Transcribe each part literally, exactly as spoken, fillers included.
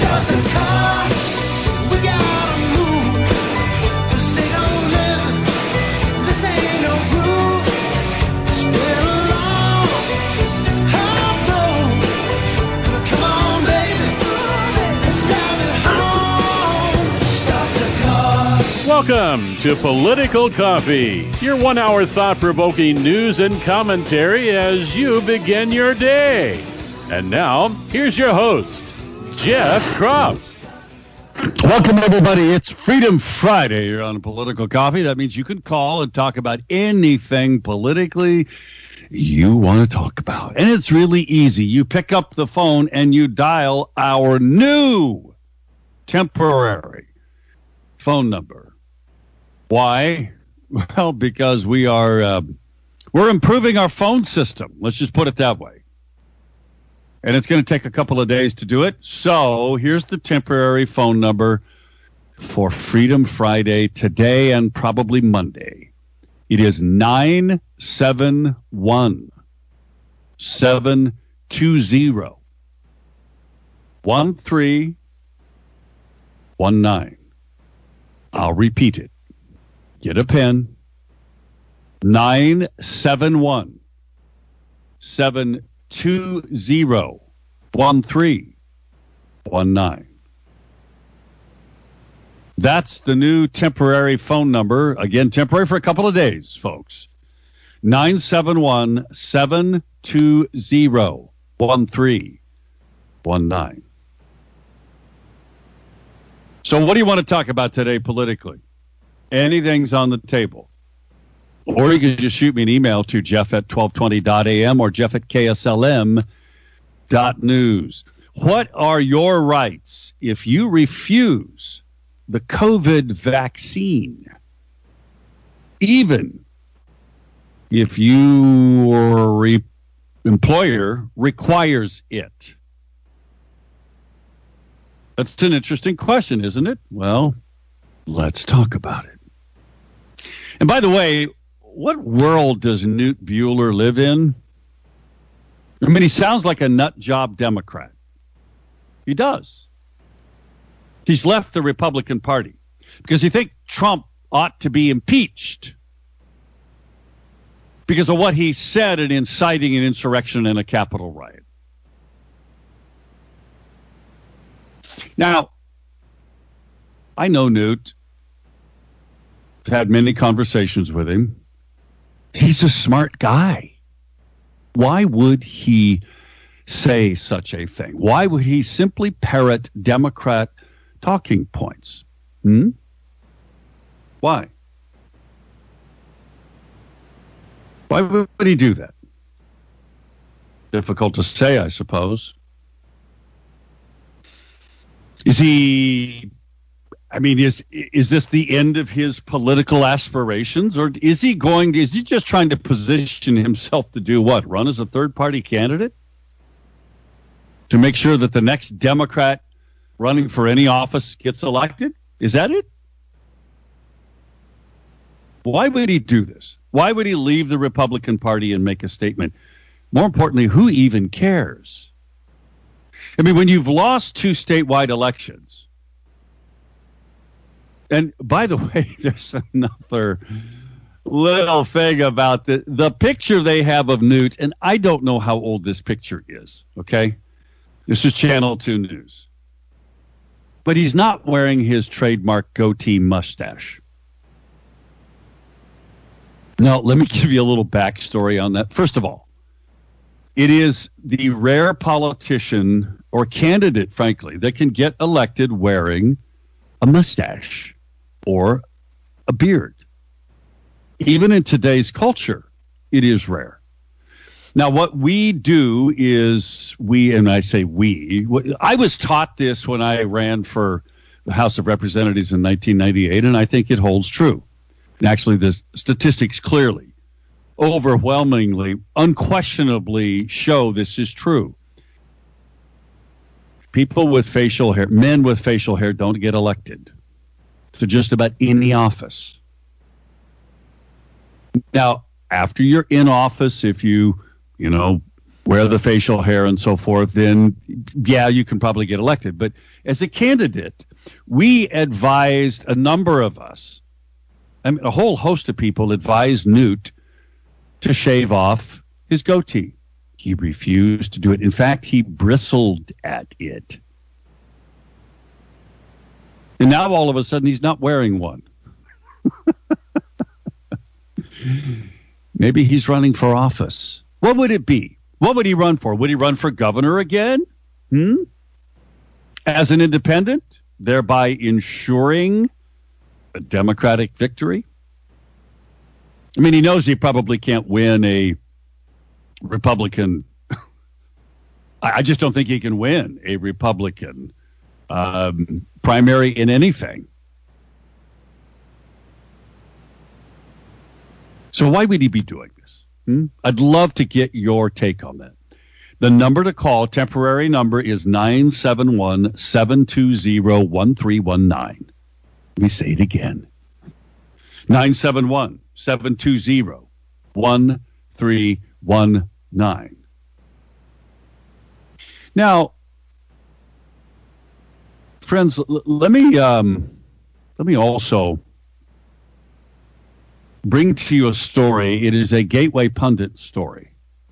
Start the car. We gotta move. This ain't no living. This ain't no groove. It's been a long, hard road. Come on, baby. Let's drive it home. Start the car. Welcome to Political Coffee, your one-hour thought-provoking news and commentary as you begin your day. And now, here's your host, Jeff Kropf. Welcome, everybody. It's Freedom Friday. You're on Political Coffee. That means you can call and talk about anything politically you want to talk about. And it's really easy. You pick up the phone and you dial our new temporary phone number. Why? Well, because we are uh, we're improving our phone system. Let's just put it that way. And it's going to take a couple of days to do it. So here's the temporary phone number for Freedom Friday today and probably Monday. It is nine seven one, seven two zero, one three one nine. I'll repeat it. Get a pen. nine seven one, seven two zero, one three one nine. That's the new temporary phone number. Again, temporary for a couple of days, folks. nine seven one, seven two zero, one three one nine. So what do you want to talk about today politically? Anything's on the table. Or you can just shoot me an email to jeff at twelve twenty dot a m or jeff at k s l m dot news. What are your rights if you refuse the COVID vaccine? Even if your re- employer requires it? That's an interesting question, isn't it? Well, let's talk about it. And by the way, what world does Newt Bueller live in? I mean, he sounds like a nut job Democrat. He does. He's left the Republican Party because he thinks Trump ought to be impeached because of what he said in inciting an insurrection and a Capitol riot. Now, I know Newt. I've had many conversations with him. He's a smart guy. Why would he say such a thing? Why would he simply parrot Democrat talking points? Hmm? Why? Why would he do that? Difficult to say, I suppose. Is he... I mean, is is this the end of his political aspirations, or is he going to, is he just trying to position himself to do what? Run as a third-party candidate? To make sure that the next Democrat running for any office gets elected? Is that it? Why would he do this? Why would he leave the Republican Party and make a statement? More importantly, who even cares? I mean, when you've lost two statewide elections, and by the way, there's another little thing about the, the picture they have of Newt, and I don't know how old this picture is, okay? This is Channel two News. But he's not wearing his trademark goatee mustache. Now, let me give you a little backstory on that. First of all, it is the rare politician or candidate, frankly, that can get elected wearing a mustache or a beard. Even in today's culture, it is rare. Now, what we do is we, and I say we, I was taught this when I ran for the House of Representatives in nineteen ninety-eight, and I think it holds true. And actually, the statistics clearly, overwhelmingly, unquestionably show this is true. People with facial hair, men with facial hair don't get elected to just about any office. Now, after you're in office, if you, you know, wear the facial hair and so forth, then yeah, you can probably get elected. But as a candidate, we advised a number of us, I mean, a whole host of people advised Newt to shave off his goatee. He refused to do it. In fact, he bristled at it. And now all of a sudden he's not wearing one. Maybe he's running for office. What would it be? What would he run for? Would he run for governor again? Hmm? As an independent, thereby ensuring a Democratic victory? I mean, he knows he probably can't win a Republican. I just don't think he can win a Republican um, primary in anything. So why would he be doing this? Hmm? I'd love to get your take on that. The number to call, temporary number, is nine seven one, seven two zero, one three one nine. Let me say it again. nine seven one, seven two zero, one three one nine. Now, friends, l- let me um, let me also bring to you a story. It is a Gateway Pundit story.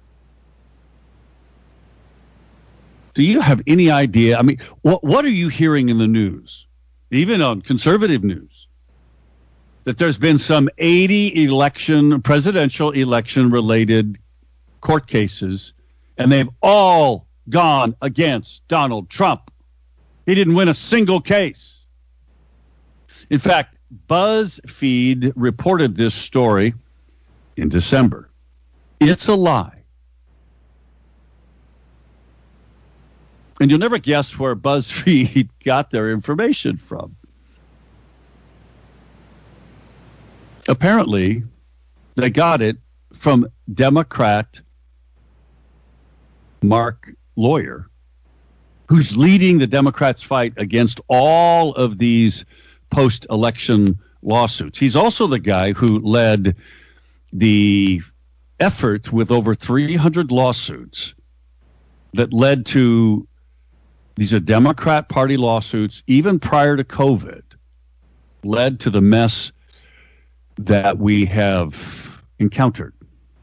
Do you have any idea? I mean, what what are you hearing in the news, even on conservative news, that there's been some eighty election, presidential election related court cases, and they've all gone against Donald Trump. He didn't win a single case. In fact, BuzzFeed reported this story in December. It's a lie. And you'll never guess where BuzzFeed got their information from. Apparently, they got it from Democrat Mark Lawyer, who's leading the Democrats' fight against all of these post-election lawsuits. He's also the guy who led the effort with over three hundred lawsuits that led to, these are Democrat Party lawsuits, even prior to COVID, led to the mess that we have encountered.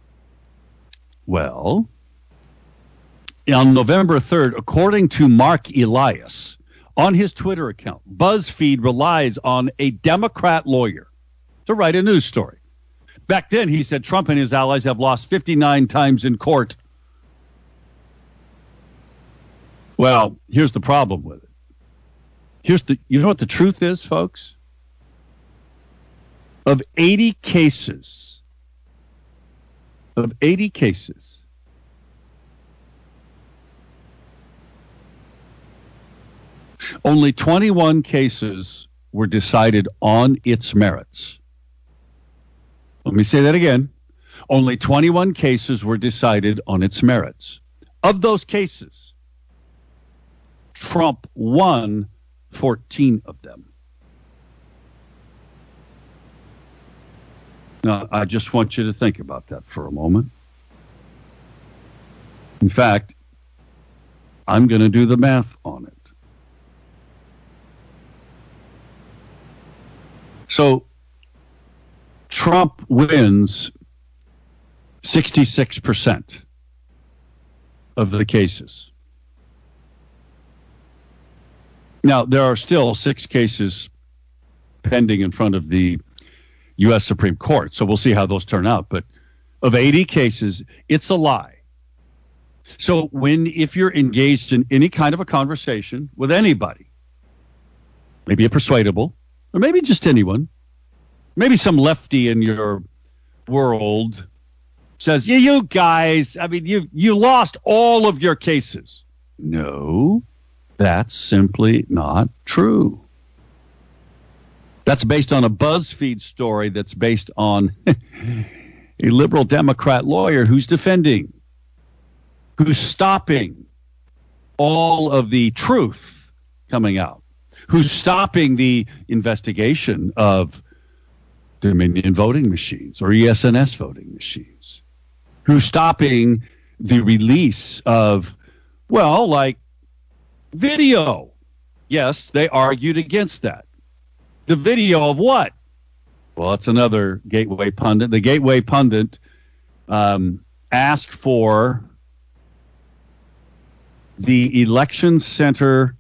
Well, on November third, according to Mark Elias, on his Twitter account, BuzzFeed relies on a Democrat lawyer to write a news story. Back then, he said Trump and his allies have lost fifty-nine times in court. Well, here's the problem with it. Here's the, you know what the truth is, folks? Of eighty cases, of eighty cases, only twenty-one cases were decided on its merits. Let me say that again. Only twenty-one cases were decided on its merits. Of those cases, Trump won fourteen of them. Now, I just want you to think about that for a moment. In fact, I'm going to do the math on it. So, Trump wins sixty-six percent of the cases. Now, there are still six cases pending in front of the U S Supreme Court, so we'll see how those turn out. But of eighty cases, it's a lie. So when, if you're engaged in any kind of a conversation with anybody, maybe a persuadable, or maybe just anyone, maybe some lefty in your world says, yeah, you guys, I mean, you you lost all of your cases. No, that's simply not true. That's based on a BuzzFeed story that's based on a liberal Democrat lawyer who's defending, who's stopping all of the truth coming out, who's stopping the investigation of Dominion voting machines or E S N S voting machines, who's stopping the release of, well, like video. Yes, they argued against that. The video of what? Well, it's another Gateway pundit. The Gateway pundit um, asked for the election center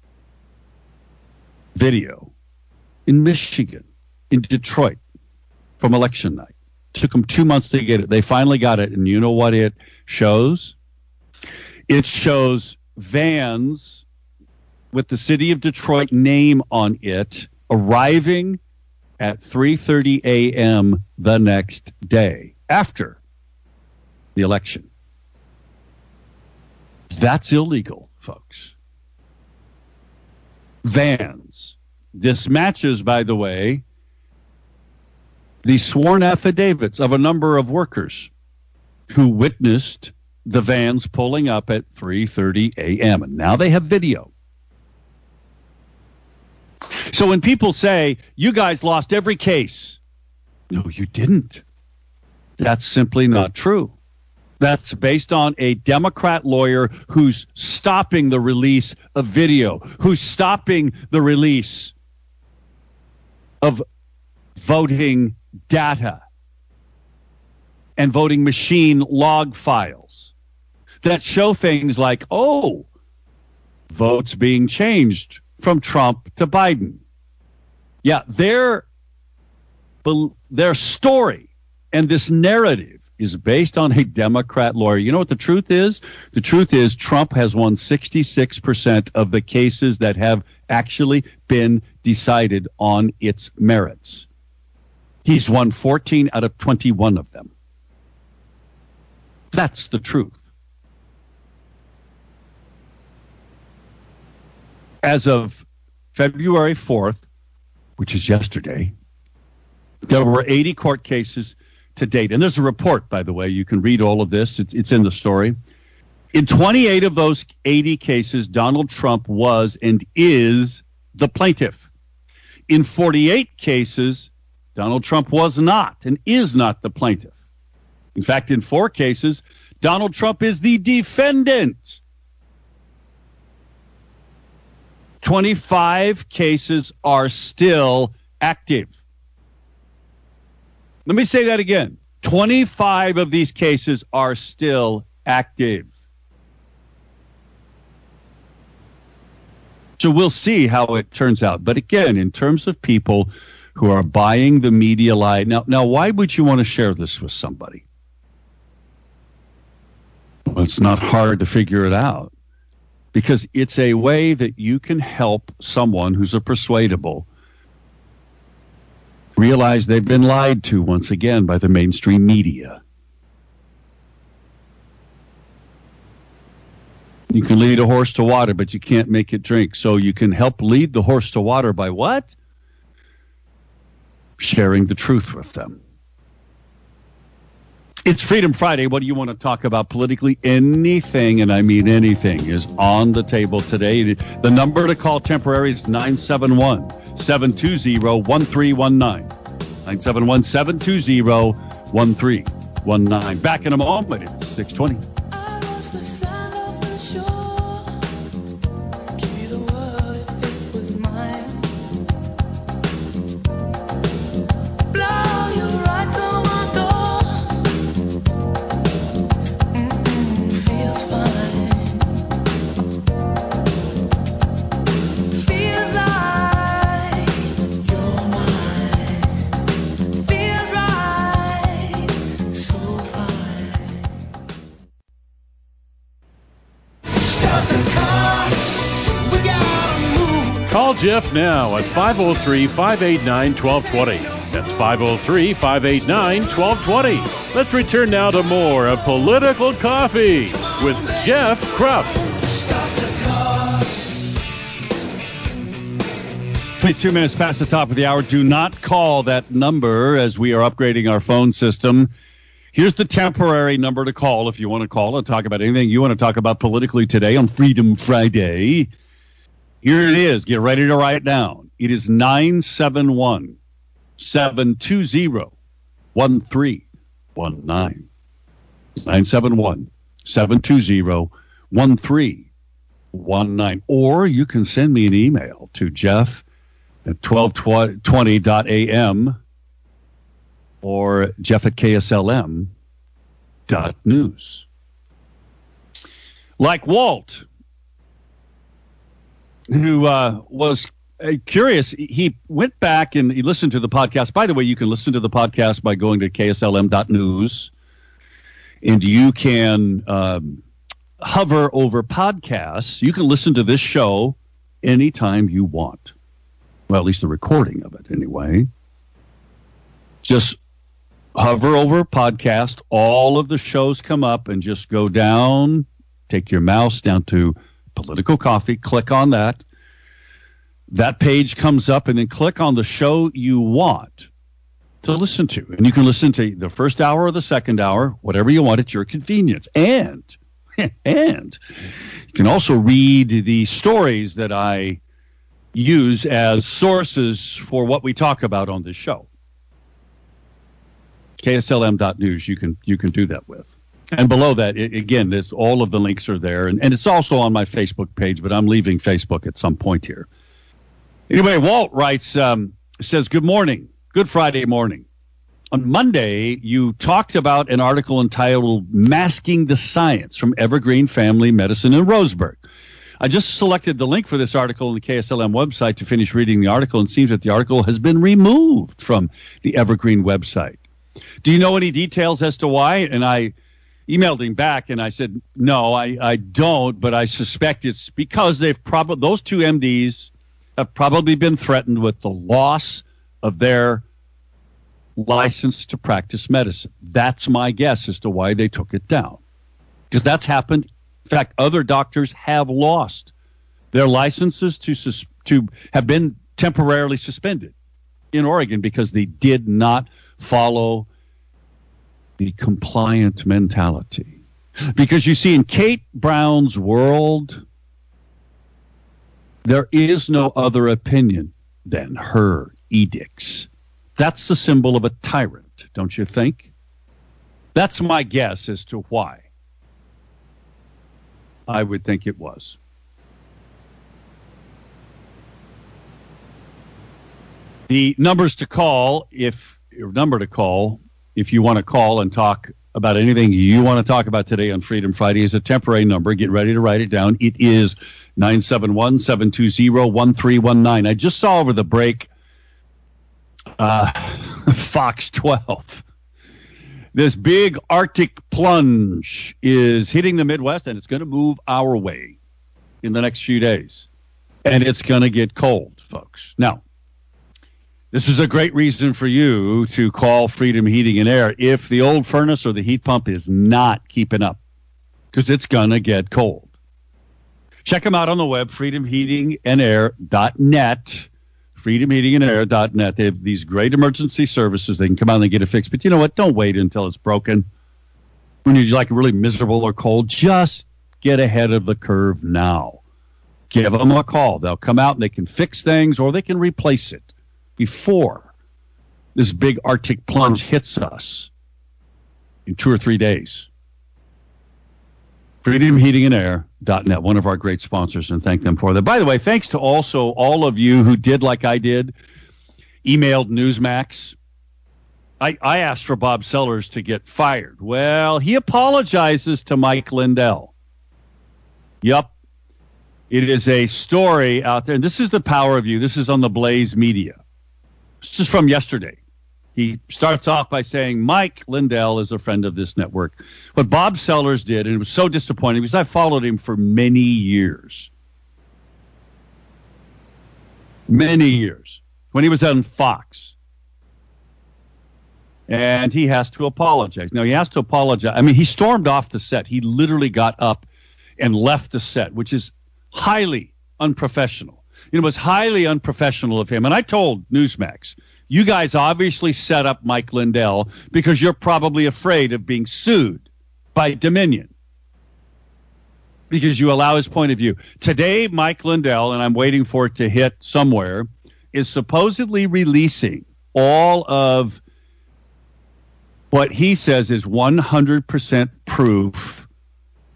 video in Michigan, in Detroit, from election night. Took them two months to get it. They finally got it, and you know what it shows? It shows vans with the city of Detroit name on it arriving at three thirty a.m. the next day after the election. That's illegal, folks. Vans. This matches, by the way, the sworn affidavits of a number of workers who witnessed the vans pulling up at three thirty a.m. And now they have video. So when people say, you guys lost every case, no, you didn't. That's simply not true. That's based on a Democrat lawyer who's stopping the release of video, who's stopping the release of voting data and voting machine log files that show things like, oh, votes being changed from Trump to Biden. Yeah, their, their story and this narrative is based on a Democrat lawyer. You know what the truth is? The truth is Trump has won sixty-six percent of the cases that have actually been decided on its merits. He's won fourteen out of twenty-one of them. That's the truth. As of February fourth, which is yesterday, there were eighty court cases to date. And there's a report, by the way. You can read all of this. It's, it's in the story. In twenty-eight of those eighty cases, Donald Trump was and is the plaintiff. In forty-eight cases, Donald Trump was not and is not the plaintiff. In fact, in four cases, Donald Trump is the defendant. twenty-five cases are still active. Let me say that again. twenty-five of these cases are still active. So we'll see how it turns out. But again, in terms of people who are buying the media lie, now, now why would you want to share this with somebody? Well, it's not hard to figure it out. Because it's a way that you can help someone who's a persuadable realize they've been lied to once again by the mainstream media. You can lead a horse to water, but you can't make it drink. So you can help lead the horse to water by what? Sharing the truth with them. It's Freedom Friday. What do you want to talk about politically? Anything, and I mean anything, is on the table today. The number to call temporary is nine seven one, seven two zero, one three one nine. nine seven one, seven two zero, one three one nine. Back in a moment. It's six twenty. I lost the sound of the shore. Give you the world if it was mine. Blow you right through my door. Mm-mm, feels fine. Feels like you're mine. Feels right, so fine. Start the car. We gotta move. Call Jeff now at five oh three, five eight nine, one two two zero. That's five oh three, five eight nine, one two two zero. Let's return now to more of Political Coffee with Jeff Krupp. Start the car. twenty-two minutes past the top of the hour. Do not call that number as we are upgrading our phone system. Here's the temporary number to call if you want to call and talk about anything you want to talk about politically today on Freedom Friday. Here it is. Get ready to write it down. It is nine seven one, seven two zero, one three one nine. nine seven one, seven two zero, one three one nine. Or you can send me an email to Jeff at twelve twenty dot a m or Jeff at K S L M dot news. Like Walt, who uh, was uh, curious, he went back and he listened to the podcast. By the way, you can listen to the podcast by going to K S L M dot news, and you can um, hover over podcasts. You can listen to this show anytime you want. Well, at least the recording of it, anyway. Just hover over podcast. All of the shows come up, and just go down. Take your mouse down to Political Coffee. Click on that. That page comes up, and then click on the show you want to listen to. And you can listen to the first hour or the second hour, whatever you want at your convenience. And, and you can also read the stories that I use as sources for what we talk about on this show. K S L M dot news, you can you can do that with. And below that, it, again, there's, all of the links are there. And, and it's also on my Facebook page, but I'm leaving Facebook at some point here. Anyway, Walt writes, um, says, good morning. Good Friday morning. On Monday, you talked about an article entitled Masking the Science from Evergreen Family Medicine in Roseburg. I just selected the link for this article on the K S L M website to finish reading the article, and it seems that the article has been removed from the Evergreen website. Do you know any details as to why? And I emailed him back, and I said, no, I, I don't, but I suspect it's because they've probably, those two M Ds have probably been threatened with the loss of their license to practice medicine. That's my guess as to why they took it down. Because that's happened. In fact, other doctors have lost their licenses to sus- to have been temporarily suspended in Oregon because they did not follow the compliant mentality. Because you see, in Kate Brown's world, there is no other opinion than her edicts. That's the symbol of a tyrant, don't you think? That's my guess as to why I would think it was. The numbers to call, if your number to call, if you want to call and talk about anything you want to talk about today on Freedom Friday, is a temporary number. Get ready to write it down. It is nine seven one, seven two zero, one three one nine. I just saw over the break uh, Fox twelve. This big Arctic plunge is hitting the Midwest, and it's going to move our way in the next few days. And it's going to get cold, folks. Now, this is a great reason for you to call Freedom Heating and Air if the old furnace or the heat pump is not keeping up, because it's going to get cold. Check them out on the web, freedom heating and air dot net. freedom heating and air dot net. They have these great emergency services. They can come out and get it fixed. But you know what? Don't wait until it's broken. When you're like really miserable or cold, just get ahead of the curve now. Give them a call. They'll come out and they can fix things, or they can replace it before this big Arctic plunge hits us in two or three days. freedom heating and air dot net, one of our great sponsors, and thank them for that. By the way, thanks to also all of you who did like I did, emailed Newsmax. I, I asked for Bob Sellers to get fired. Well, he apologizes to Mike Lindell. Yep. It is a story out there, and this is the power of you. This is on the Blaze Media. This is from yesterday. He starts off by saying Mike Lindell is a friend of this network. What Bob Sellers did, and it was so disappointing because I followed him for many years. Many years. When he was on Fox. And he has to apologize. Now, he has to apologize. I mean, he stormed off the set. He literally got up and left the set, which is highly unprofessional. You know, it was highly unprofessional of him. And I told Newsmax, you guys obviously set up Mike Lindell because you're probably afraid of being sued by Dominion because you allow his point of view. Today, Mike Lindell, and I'm waiting for it to hit somewhere, is supposedly releasing all of what he says is one hundred percent proof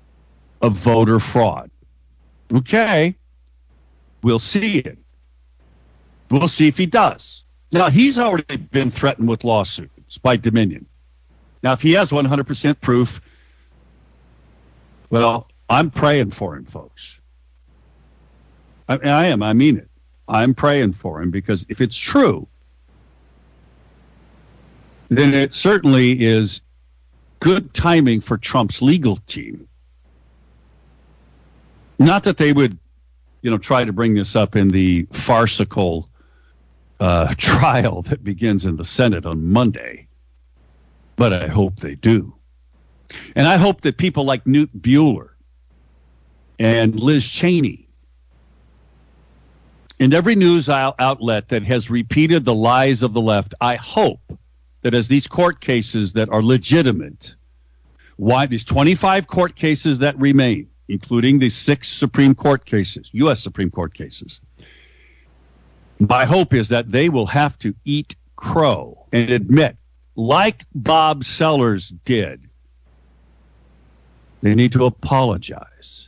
of voter fraud. Okay. We'll see it. We'll see if he does. Now, he's already been threatened with lawsuits by Dominion. Now, if he has one hundred percent proof, well, I'm praying for him, folks. I, I am. I mean it. I'm praying for him because if it's true, then it certainly is good timing for Trump's legal team. Not that they would, you know, try to bring this up in the farcical uh, trial that begins in the Senate on Monday, but I hope they do. And I hope that people like Newt Bueller and Liz Cheney and every news out- outlet that has repeated the lies of the left, I hope that as these court cases that are legitimate, why these twenty-five court cases that remain, including the six Supreme Court cases, U S Supreme Court cases, my hope is that they will have to eat crow and admit, like Bob Sellers did, they need to apologize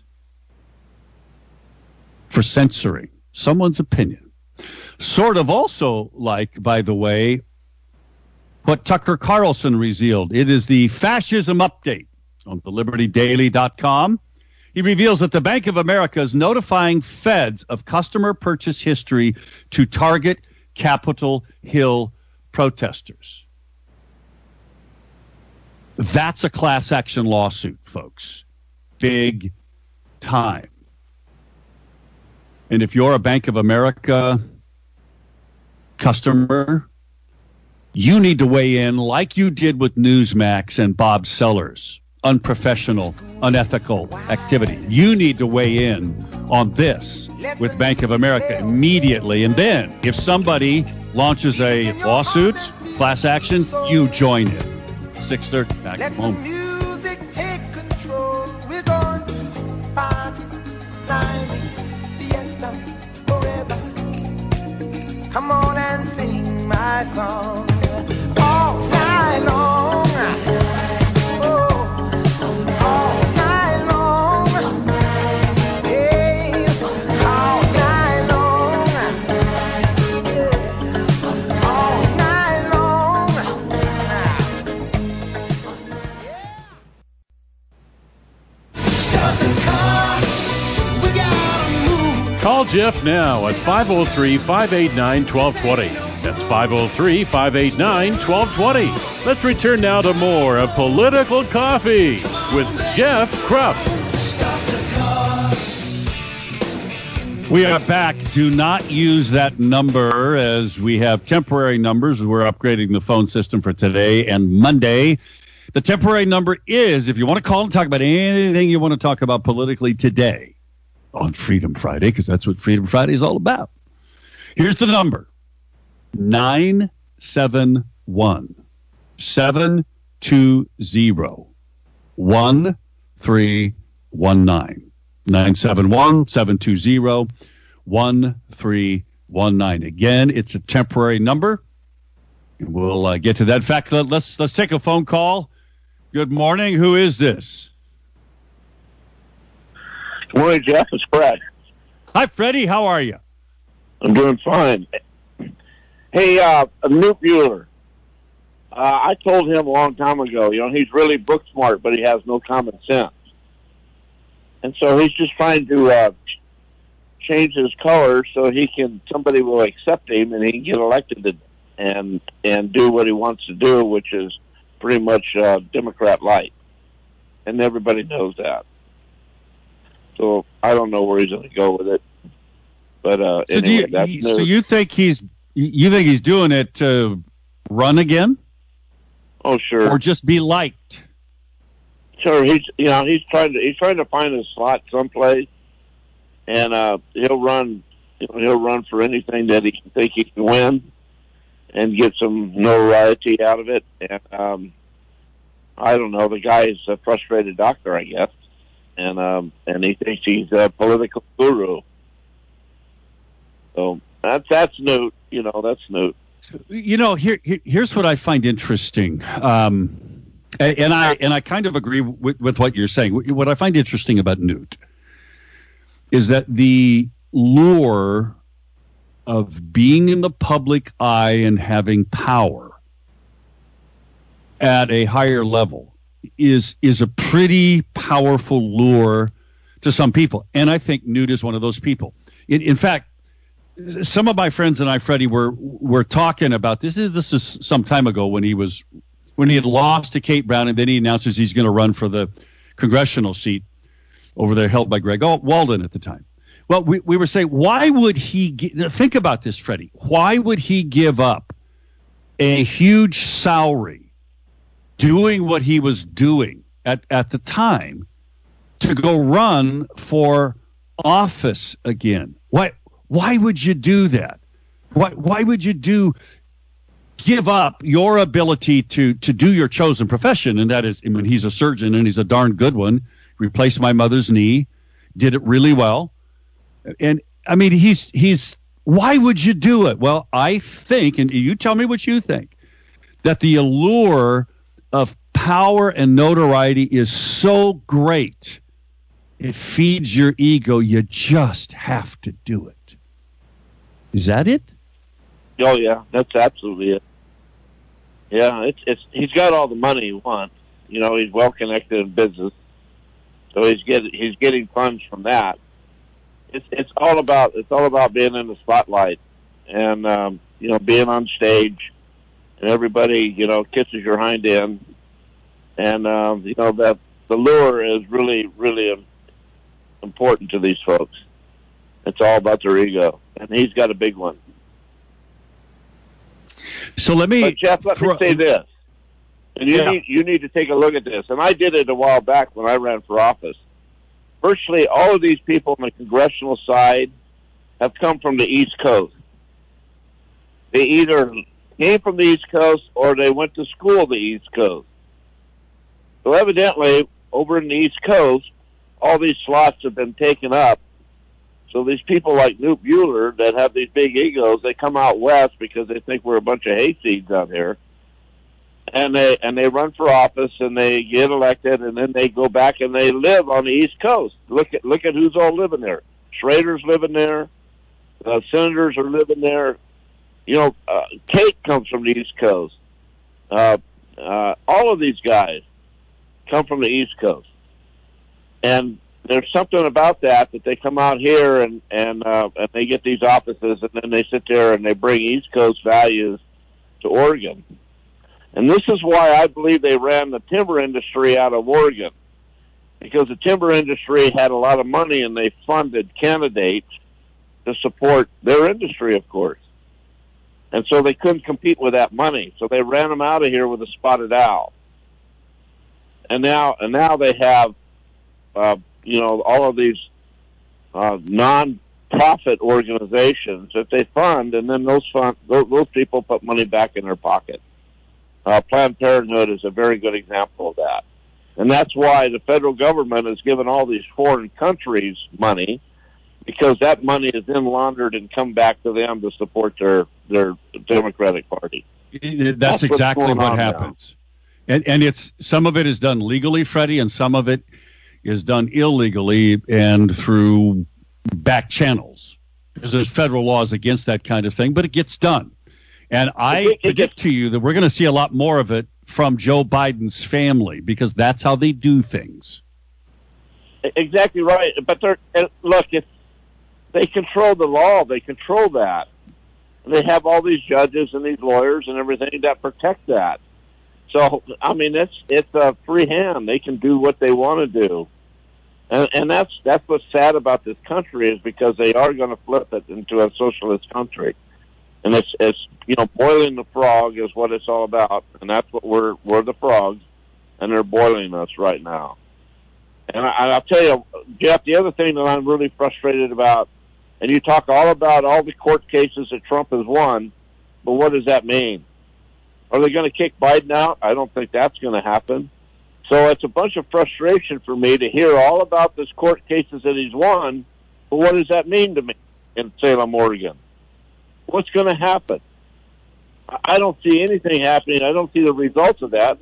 for censoring someone's opinion. Sort of also like, by the way, what Tucker Carlson revealed. It is the fascism update on the liberty daily dot com. He reveals that the Bank of America is notifying feds of customer purchase history to target Capitol Hill protesters. That's a class action lawsuit, folks. Big time. And if you're a Bank of America customer, you need to weigh in like you did with Newsmax and Bob Sellers. Unprofessional, unethical activity. You need to weigh in on this with Bank of America immediately. And then if somebody launches a lawsuit, class action, you join it. six thirty, back at home. Music take control. We're going to party, night, fiesta, forever. Come on and sing my song all night long. Call Jeff now at five oh three, five eight nine, one two two zero. That's five oh three, five eight nine, one two two zero. Let's return now to more of Political Coffee with Jeff Krupp. We are back. Do not use that number as we have temporary numbers. We're upgrading the phone system for today and Monday. The temporary number is, if you want to call and talk about anything you want to talk about politically today, on Freedom Friday, because that's what Freedom Friday is all about. Here's the number. nine seven one, seven two zero, one three one nine. nine seven one, seven two zero, one three one nine. Again, it's a temporary number. We'll uh, get to that. In fact, let's, let's take a phone call. Good morning. Who is this? Good morning, Jeff. It's Fred. Hi, Freddie. How are you? I'm doing fine. Hey, uh, Newt Bueller. Uh, I told him a long time ago, you know, he's really book smart, but he has no common sense. And so he's just trying to uh, change his color so he can, somebody will accept him and he can get elected and and do what he wants to do, which is pretty much uh, Democrat light. And everybody knows that. So I don't know where he's going to go with it, but uh, so anyway, you, that's so you think he's you think he's doing it to run again? Oh, sure. Or just be liked? Sure. He's you know he's trying to he's trying to find a slot someplace, and uh, he'll run you know, he'll run for anything that he can think he can win, and get some notoriety out of it. And um, I don't know. The guy is a frustrated doctor, I guess. And um, and he thinks he's a political guru. So that's that's Newt. You know, that's Newt. You know, here, here here's what I find interesting. Um, And, and I and I kind of agree with, with what you're saying. What I find interesting about Newt is that the lure of being in the public eye and having power at a higher level is is a pretty powerful lure to some people. And I think Newt is one of those people. In, in fact, some of my friends and I, Freddie, were were talking about this. Is this is some time ago when he was when he had lost to Kate Brown, and then he announces he's going to run for the congressional seat over there held by Greg Walden at the time. Well, we, we were saying, why would he gi- think about this, Freddie? Why would he give up a huge salary doing what he was doing at, at the time to go run for office again? Why why would you do that? Why why would you do give up your ability to to do your chosen profession? And that is, I mean, he's a surgeon and he's a darn good one. Replaced my mother's knee, did it really well. And I mean, he's he's. Why would you do it? Well, I think, and you tell me what you think, that the allure of power and notoriety is so great, it feeds your ego. You just have to do it. Is that it? Oh yeah, that's absolutely it. Yeah, it's it's he's got all the money he wants. You know, he's well connected in business, so he's getting he's getting funds from that. It's it's all about it's all about being in the spotlight, and um, you know, being on stage, and everybody, you know, kisses your hind end, and um, you know that the lure is really really important to these folks. It's all about their ego, and he's got a big one. So let me, but Jeff, let throw, me say this, and you yeah. need you need to take a look at this. And I did it a while back when I ran for office. Virtually all of these people on the congressional side have come from the East Coast. They either came from the East Coast or they went to school the East Coast. So evidently, over in the East Coast, all these slots have been taken up. So these people like Newt Buehler that have these big egos, they come out west because they think we're a bunch of hayseeds out here. And they and they run for office and they get elected, and then they go back and they live on the East Coast. Look at look at who's all living there. Schrader's living there. Uh, senators are living there. You know, uh, Kate comes from the East Coast. Uh, uh, all of these guys come from the East Coast, and there's something about that that they come out here and and uh, and they get these offices, and then they sit there and they bring East Coast values to Oregon. And this is why I believe they ran the timber industry out of Oregon, because the timber industry had a lot of money and they funded candidates to support their industry, of course. And so they couldn't compete with that money. So they ran them out of here with a spotted owl. And now, and now they have, uh, you know, all of these uh, non-profit organizations that they fund, and then those fund those, those people put money back in their pocket. Uh, Planned Parenthood is a very good example of that. And that's why the federal government has given all these foreign countries money, because that money is then laundered and come back to them to support their, their Democratic Party. That's, that's exactly what happens. And and it's some of it is done legally, Freddie, and some of it is done illegally and through back channels. Because there's federal laws against that kind of thing, but it gets done. And I predict to you that we're going to see a lot more of it from Joe Biden's family, because that's how they do things. Exactly right. But they're, look, if they control the law, they control that. They have all these judges and these lawyers and everything that protect that. So, I mean, it's it's a free hand. They can do what they want to do. And, and that's that's what's sad about this country, is because they are going to flip it into a socialist country. And it's, it's, you know, boiling the frog is what it's all about. And that's what we're, we're the frogs, and they're boiling us right now. And, I, and I'll tell you, Jeff, the other thing that I'm really frustrated about, and you talk all about all the court cases that Trump has won, but what does that mean? Are they going to kick Biden out? I don't think that's going to happen. So it's a bunch of frustration for me to hear all about this court cases that he's won, but what does that mean to me in Salem, Oregon? What's going to happen? I don't see anything happening. I don't see the results of that,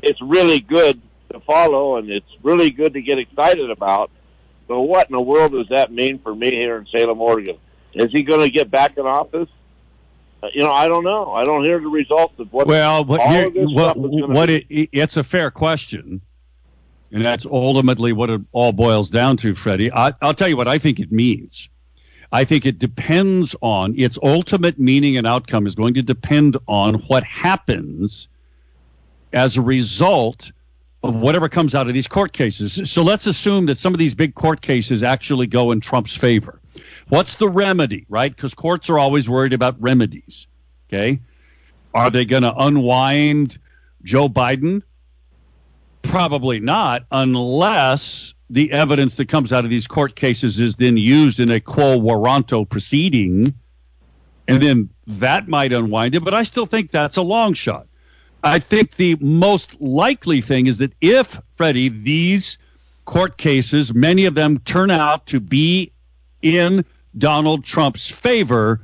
it's really good to follow, and it's really good to get excited about. But what in the world does that mean for me here in Salem, Oregon? Is he going to get back in office? Uh, you know, I don't know. I don't hear the results of what. Well, what, all here, of this what, stuff is gonna what be. it, it's a fair question, and that's ultimately what it all boils down to, Freddie. I, I'll tell you what I think it means. I think it depends on its ultimate meaning and outcome is going to depend on what happens as a result of whatever comes out of these court cases. So let's assume that some of these big court cases actually go in Trump's favor. What's the remedy, right? Because courts are always worried about remedies, okay? Are they going to unwind Joe Biden? Probably not, unless the evidence that comes out of these court cases is then used in a quo warranto proceeding, and then that might unwind it, but I still think that's a long shot. I think the most likely thing is that if, Freddie, these court cases, many of them turn out to be in Donald Trump's favor,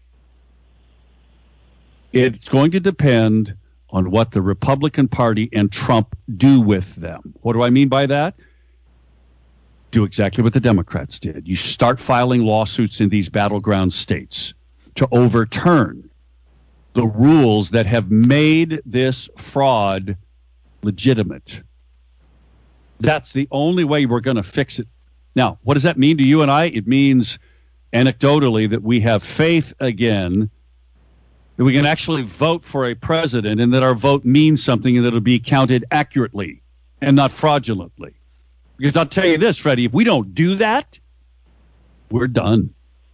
it's going to depend on what the Republican Party and Trump do with them. What do I mean by that? Do exactly what the Democrats did. You start filing lawsuits in these battleground states to overturn the rules that have made this fraud legitimate. That's the only way we're going to fix it. Now, what does that mean to you and I? It means anecdotally that we have faith again, that we can actually vote for a president and that our vote means something and that it'll be counted accurately and not fraudulently. Because I'll tell you this, Freddie, if we don't do that, we're done.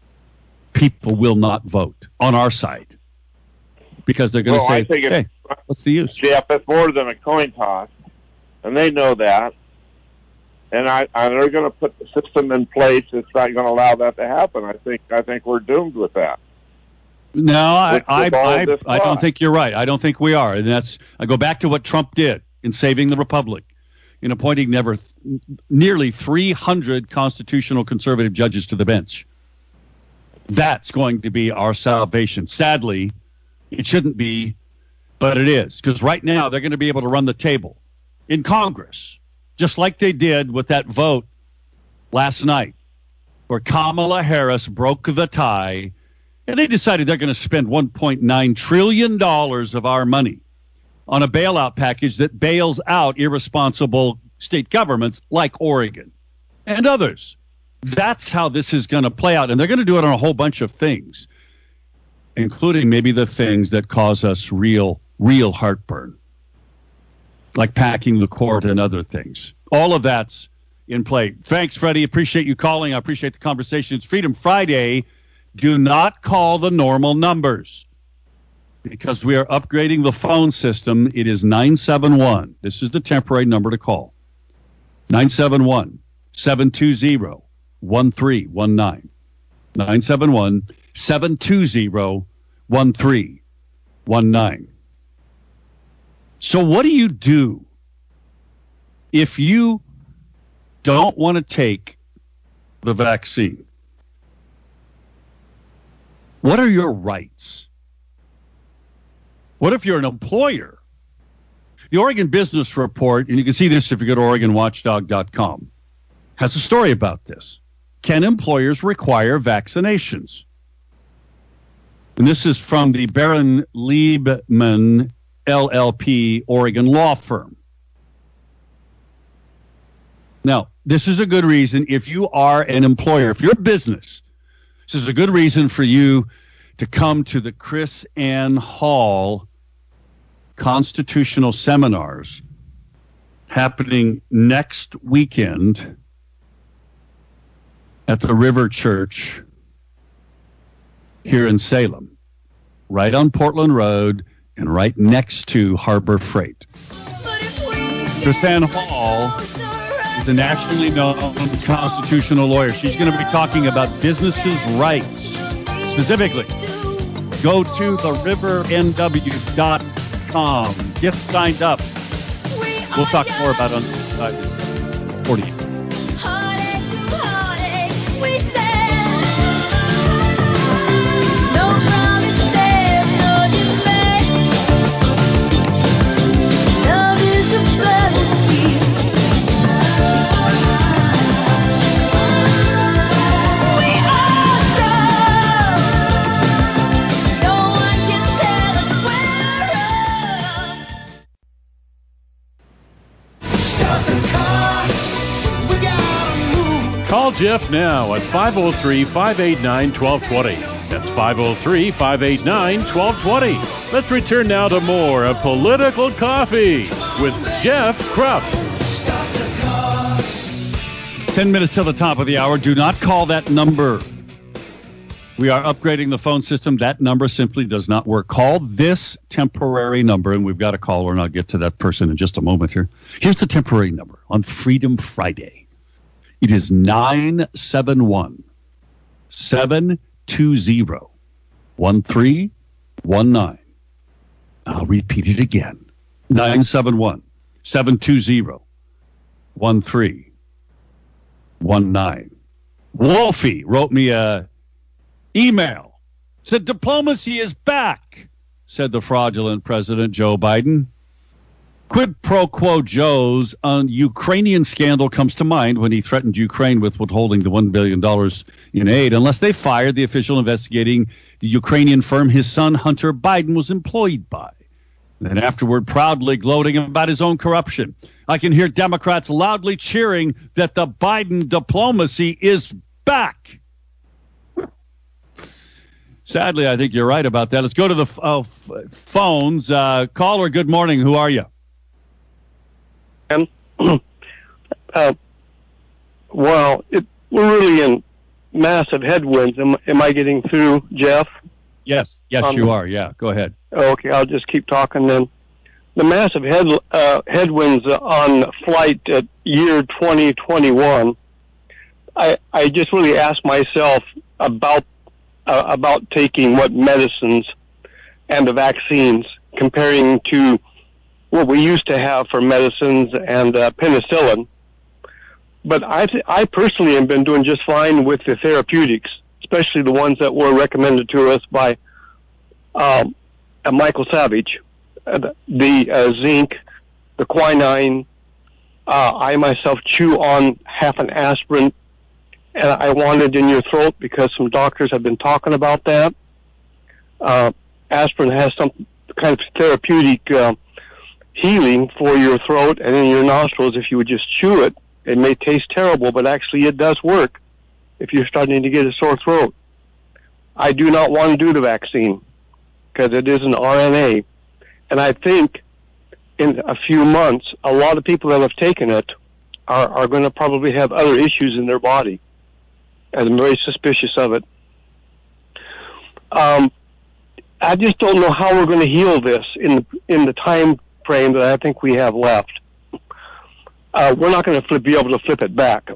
People will not vote on our side because they're going to Well, I say, think hey, it's, what's the use? Jeff, it's more than a coin toss, and they know that. And I, I they're going to put the system in place that's not going to allow that to happen. I think I think we're doomed with that. No, I With- I, with all I, this I don't fraud. think you're right. I don't think we are. And that's I go back to what Trump did in saving the republic, in appointing never nearly three hundred constitutional conservative judges to the bench. That's going to be our salvation. Sadly, it shouldn't be, but it is. Because right now they're going to be able to run the table in Congress, just like they did with that vote last night, where Kamala Harris broke the tie, and they decided they're going to spend one point nine trillion dollars of our money on a bailout package that bails out irresponsible state governments like Oregon and others. That's how this is going to play out, and they're going to do it on a whole bunch of things, including maybe the things that cause us real, real heartburn, like packing the court and other things. All of that's in play. Thanks, Freddie. Appreciate you calling. I appreciate the conversation. It's Freedom Friday. Do not call the normal numbers because we are upgrading the phone system. It is nine seven one. This is the temporary number to call. nine seven one, seven two zero, one three one nine. nine seven one, seven two zero, one three one nine. So what do you do if you don't want to take the vaccine? What are your rights? What if you're an employer? The Oregon Business Report, and you can see this if you go to Oregon Watchdog dot com, has a story about this. Can employers require vaccinations? And this is from the Baron Liebman L L P Oregon law firm. Now, this is a good reason if you are an employer, if you're a business, this is a good reason for you to come to the Chris Ann Hall Constitutional Seminars happening next weekend at the River Church here in Salem, right on Portland Road and right next to Harbor Freight. Chris Ann Hall is a nationally known constitutional lawyer. She's going to be talking about businesses' rights. Specifically, go to the river n w dot com. Get signed up. We'll talk more about it on uh, forty. Love is a Jeff now at five oh three, five eight nine, one two two zero. That's five oh three, five eight nine, one two two zero. Let's return now to more of Political Coffee with Jeff Krupp. Ten minutes till the top of the hour. Do not call that number. We are upgrading the phone system. That number simply does not work. Call this temporary number, and we've got a caller, and I'll get to that person in just a moment here. Here's the temporary number on Freedom Friday. It is nine seven one, seven two zero, one three one nine. I'll repeat it again. nine seven one, seven two zero, one three one nine. Wolfie wrote me a email. Said diplomacy is back, said the fraudulent President Joe Biden. Quid pro quo Joe's on Ukrainian scandal comes to mind when he threatened Ukraine with withholding the one billion dollars in aid unless they fired the official investigating the Ukrainian firm his son Hunter Biden was employed by. Then afterward, proudly gloating about his own corruption. I can hear Democrats loudly cheering that the Biden diplomacy is back. Sadly, I think you're right about that. Let's go to the uh, f- phones. Uh, caller, good morning. Who are you? Um, uh, well, it, we're really in massive headwinds. Am, am I getting through, Jeff? Yes. Yes, Um, you are. Yeah, go ahead. Okay, I'll just keep talking then. The massive head, uh, headwinds on flight at year twenty twenty-one, I, I just really asked myself about uh, about taking what medicines and the vaccines, comparing to what we used to have for medicines and uh, penicillin. But I, th- I personally have been doing just fine with the therapeutics, especially the ones that were recommended to us by um, uh, Michael Savage. Uh, the uh, zinc, the quinine. Uh, I myself chew on half an aspirin, and I want it in your throat because some doctors have been talking about that. Uh, aspirin has some kind of therapeutic uh, healing for your throat and in your nostrils. If you would just chew it, it may taste terrible, but actually it does work if you're starting to get a sore throat. I do not want to do the vaccine because it is an R N A. And I think in a few months, a lot of people that have taken it are, are going to probably have other issues in their body. And I'm very suspicious of it. Um, I just don't know how we're going to heal this in the, in the time frame that I think we have left. Uh, we're not going to be able to flip it back.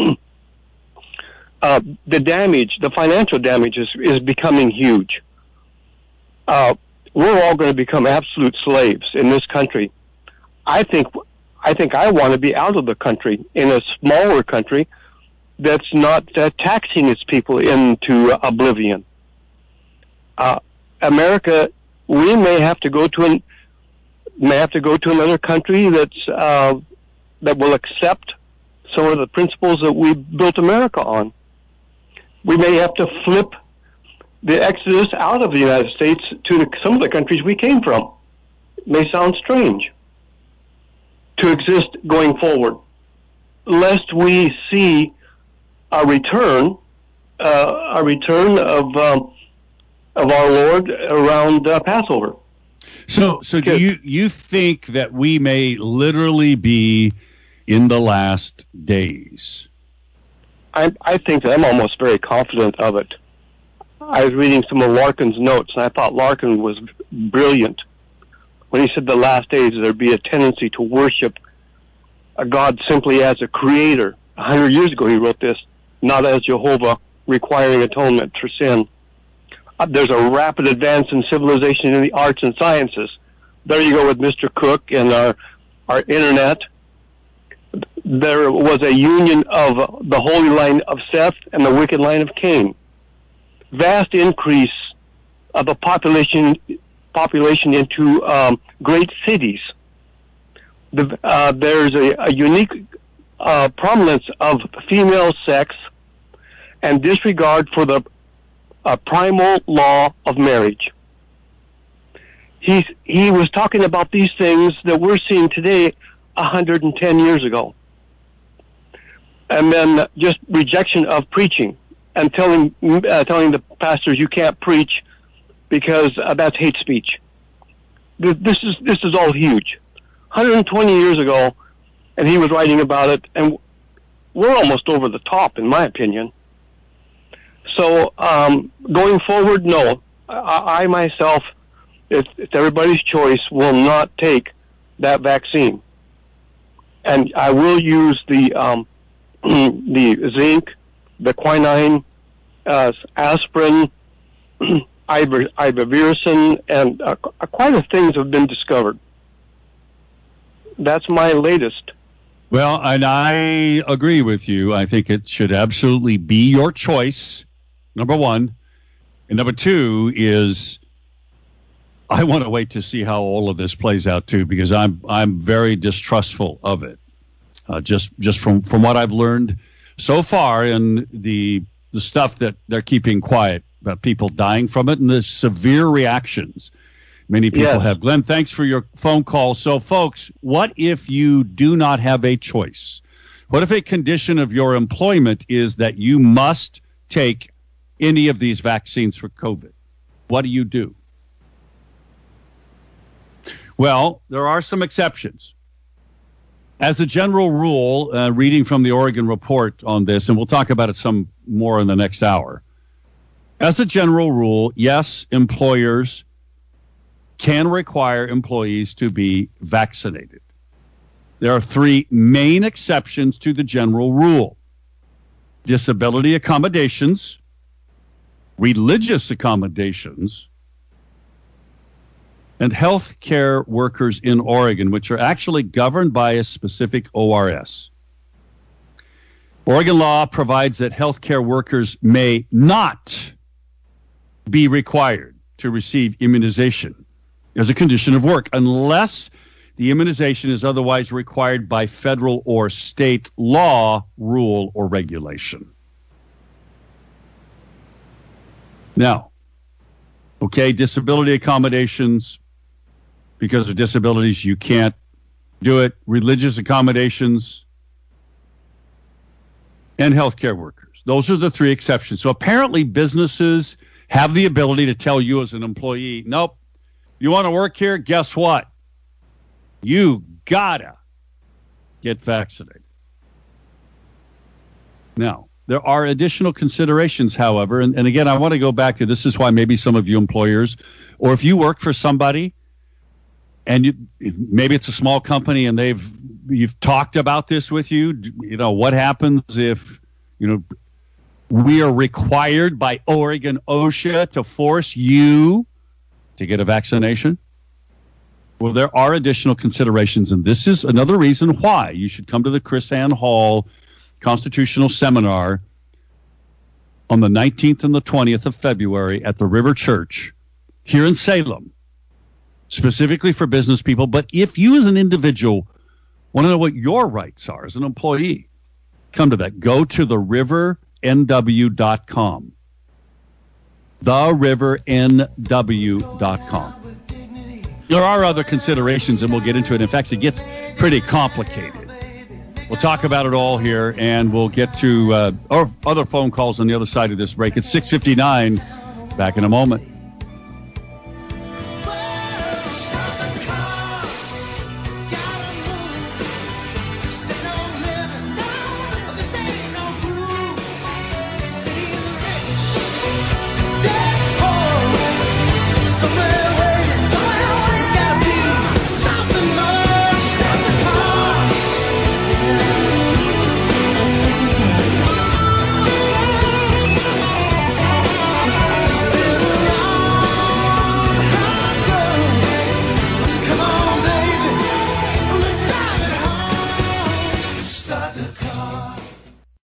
uh, the damage, the financial damage is, is becoming huge. Uh, we're all going to become absolute slaves in this country. I think, I think I want to be out of the country in a smaller country that's not uh, taxing its people into oblivion. Uh, America, we may have to go to an, may have to go to another country that's, uh, that will accept some of the principles that we built America on. We may have to flip the exodus out of the United States to the, some of the countries we came from. It may sound strange to exist going forward, lest we see a return, uh, a return of um, of our Lord around uh, Passover. So, so do you you think that we may literally be in the last days? I, I think that I'm almost very confident of it. I was reading some of Larkin's notes, and I thought Larkin was brilliant when he said the last days there'd be a tendency to worship a God simply as a creator. A hundred years ago he wrote this, not as Jehovah requiring atonement for sin. Uh, there's a rapid advance in civilization in the arts and sciences. There you go with Mister Cook and our, our internet. There was a union of the holy line of Seth and the wicked line of Cain. Vast increase of the population population into um, great cities. The, uh, there's a, a unique uh, prominence of female sex and disregard for the uh, primal law of marriage. He's, he was talking about these things that we're seeing today one hundred ten years ago. and then just rejection of preaching and telling uh, telling the pastors you can't preach because uh, that's hate speech. This, this is this is all huge. one hundred twenty years ago, and he was writing about it, and we're almost over the top, in my opinion. So um, going forward, no, I, I myself, it's, it's everybody's choice, will not take that vaccine, and I will use the um, the zinc, the quinine, uh, aspirin, iver, ivermectin, and uh, quite a things have been discovered. That's my latest. Well, and I agree with you. I think it should absolutely be your choice, number one. And number two is I want to wait to see how all of this plays out, too, because I'm I'm very distrustful of it. Uh, just just from, from what I've learned so far in the the stuff that they're keeping quiet about people dying from it and the severe reactions many people Yes. have. Glenn, thanks for your phone call. So, folks, what if you do not have a choice? What if a condition of your employment is that you must take any of these vaccines for COVID? What do you do? Well, there are some exceptions. As a general rule, uh, reading from the Oregon report on this, and we'll talk about it some more in the next hour. As a general rule, yes, employers can require employees to be vaccinated. There are three main exceptions to the general rule: disability accommodations, religious accommodations, and health care workers in Oregon, which are actually governed by a specific O R S. Oregon law provides that health care workers may not be required to receive immunization as a condition of work unless the immunization is otherwise required by federal or state law, rule, or regulation. Now, okay, disability accommodations, because of disabilities, you can't do it. Religious accommodations and healthcare workers. Those are the three exceptions. So apparently businesses have the ability to tell you as an employee, nope, you want to work here? Guess what? You gotta get vaccinated. Now, there are additional considerations, however, and, and again, I want to go back to this is why maybe some of you employers, or if you work for somebody and you, maybe it's a small company and they've you've talked about this with you, you know, what happens if, you know, we are required by Oregon OSHA to force you to get a vaccination? Well, there are additional considerations, and this is another reason why you should come to the Chris Ann Hall Constitutional Seminar on the nineteenth and the twentieth of February at the River Church here in Salem, specifically for business people. But if you as an individual want to know what your rights are as an employee, come to that. Go to the river n w dot com. the river n w dot com. There are other considerations, and we'll get into it. In fact, it gets pretty complicated. We'll talk about it all here, and we'll get to uh, our other phone calls on the other side of this break. It's six fifty-nine. Back in a moment.